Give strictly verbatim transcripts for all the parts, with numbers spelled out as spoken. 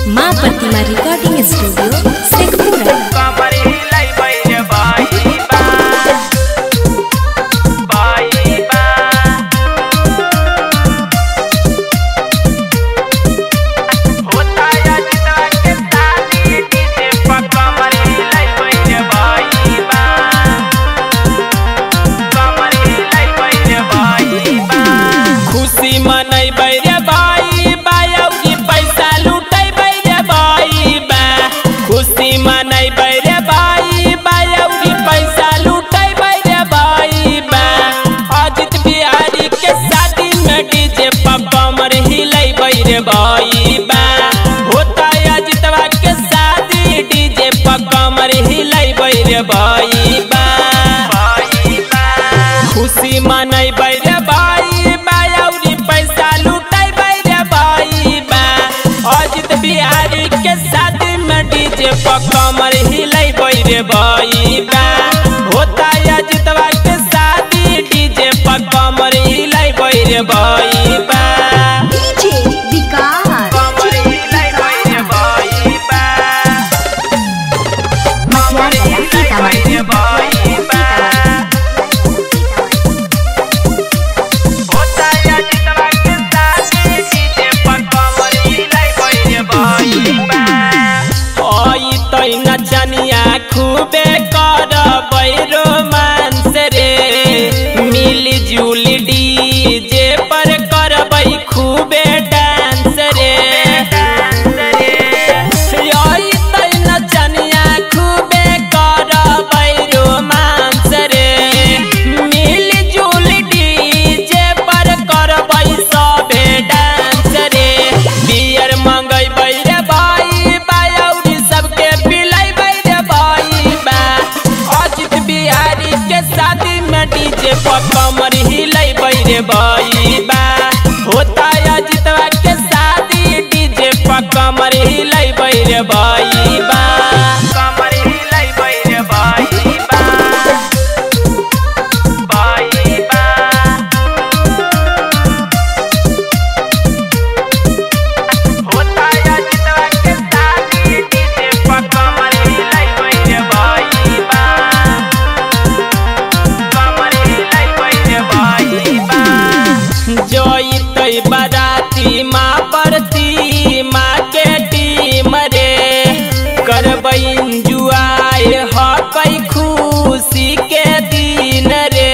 माँ Pratima recording studio Sheikhpura. बाई बा होता है जितवा के शादी डीजे पर कमर हिलाई बैरे बाई बा खुशी मनाई बैरे बाई बा औरी पैसा लुटाई बैरे बाई बा अजित बिहारी के शादी में डीजे पर कमर हिलाई बैरे बाई बा होता है जितवा के शादी डीजे पर कमर हिलाई बैरे बाई बा। नचनिया खूबे करबै रोमांस रे मिली जुली डीजे पर करबै खूबे डांस रे नचनिया खूबे करबै रोमांस रे मिली जुली डीजे पर करबै सबे डांस रे बियर मंगैबै रे भाई शादी में डीजे पर कमर हिलाई बैरे बाई बा होता है जितवा के शादी डीजे पर कमर हिलाई बैरे बाई बा कमर हिलाई बैरे बाई बा बाई बा होता है जितवा के शादी डीजे पर कमर हिलाई बैरे बाई बा जोई बाराती माँ परती माँ के टीम रे करबै एंजॉय हकै खुशी के दिन रे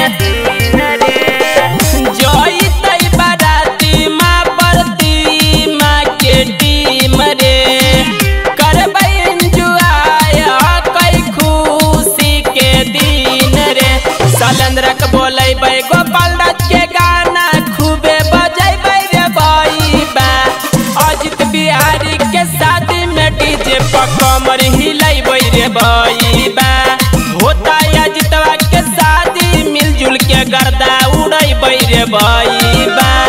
जोई बाराती माँ परती माँ के टीम रे करबै एंजॉय हकै खुशी के दिन रे सलेंद्र के बोलेबै गोपाल राज के गाना खूबे बजेबै रे बाई बा अजित बिहारी के शादी में डीजे पर कमर हिलाइबै रे बाई बा होता है जितवा के शादी मिलजुल के गर्दा उड़ैबै रे बाई बा।